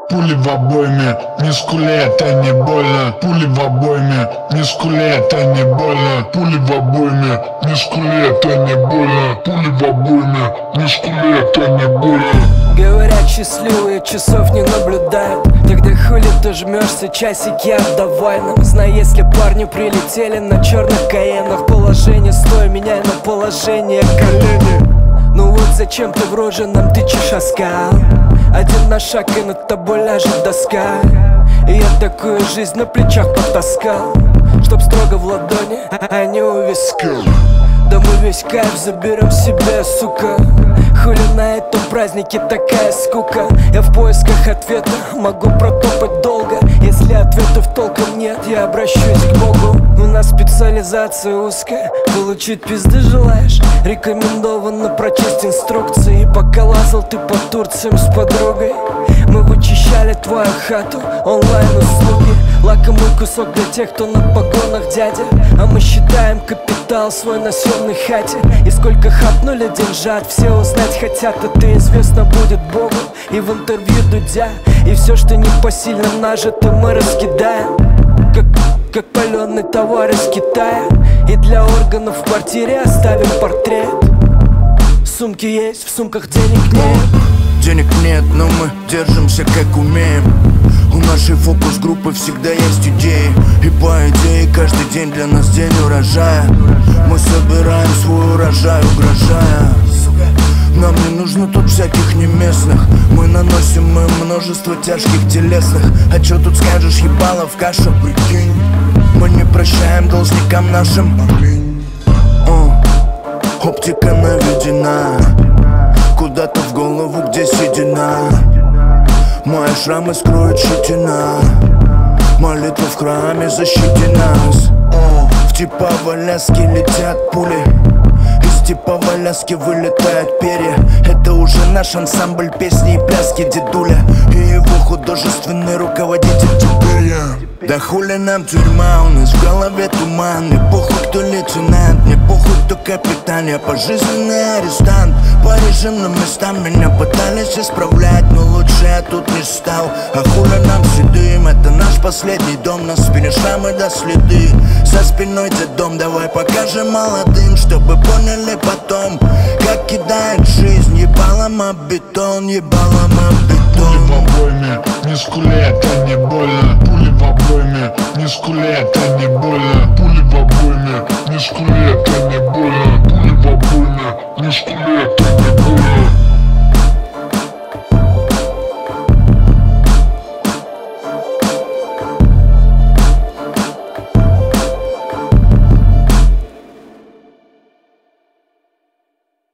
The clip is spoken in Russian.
Пули в обойме, не скули, это не больно. Пули в обойме, не скули, это не больно. Пули в обойме, не скули, это не больно. Пули в обойме, не скули, это не больно. Говорят, счастливые часов не наблюдают. Тогда хули ты жмешься, часики отдавай нам. Знай, если парни прилетели на черных каенах, положение стой, меняй на положение колени. Ну вот зачем ты в роже нам тычешь оскал? Один на шаг и над тобой ляжет доска. И я такую жизнь на плечах потаскал, чтоб строго в ладони, а не у виска. Да мы весь кайф заберем себе, сука. Хули на этом празднике такая скука. Я в поисках ответа, могу протопать долго. Если ответов толком нет, я обращусь к Богу. У нас специализация узкая, получить пизды желаешь? Рекомендовано прочесть инструкции. Пока лазал ты по Турциям с подругой, мы вычищали твою хату, онлайн-услуги. Лакомый кусок для тех, кто на погонах дядя. А мы считаем капитал свой на съемной хате. И сколько хапнули деньжат, все узнать хотят. Это известно будет Богу и в интервью Дудя. И все, что непосильно нажито, мы раскидаем как паленый товар из Китая. И для органов в квартире оставим портрет. Сумки есть, в сумках денег нет. Денег нет, но мы держимся как умеем. У нашей фокус-группы всегда есть идеи. И по идее каждый день для нас день урожая. Мы собираем свой урожай, угрожая. Нам не нужно тут всяких неместных. Мы наносим им множество тяжких телесных. А чё тут скажешь, ебало в кашу, прикинь. Мы не прощаем должникам нашим. Оптика наведена куда-то в голову, где седина. Мои шрамы скроют щетина. Молитва в храме, защити нас. В типа в Аляске летят пули, из типа в Аляске вылетают перья. Это уже наш ансамбль песни и пляски дедуля и его художественный руководитель теперь я. Да хули нам тюрьма, у нас в голове туман. Мне похуй, кто лейтенант, мне похуй, кто капитан. Я пожизненный арестант, по режимным местам меня пытались исправлять, но лучше я тут не стал. А хули нам седым, это наш последний дом. На спине шрамы до следы, за спиной дом. Давай покажем молодым, чтобы поняли потом, как кидает жизнь ебалом об бетон, ебалом об бетон. Пули в обойме, не скули, это